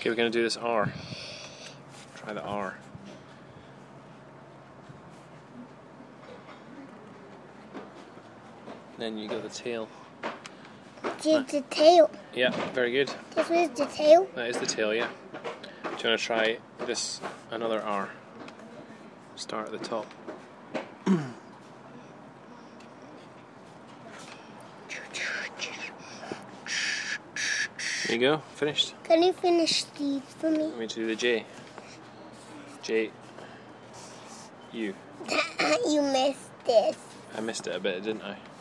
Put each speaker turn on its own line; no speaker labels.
Okay, we're going to do this R. Try the R. Then you go the tail.
Just the tail.
Yeah, very good.
This is the tail?
That is the tail, yeah. Do you want to try this, another R? Start at the top. There you go, finished.
Can you finish these for me?
Want me to do the J? J. U.
You missed this.
I missed it a bit, didn't I?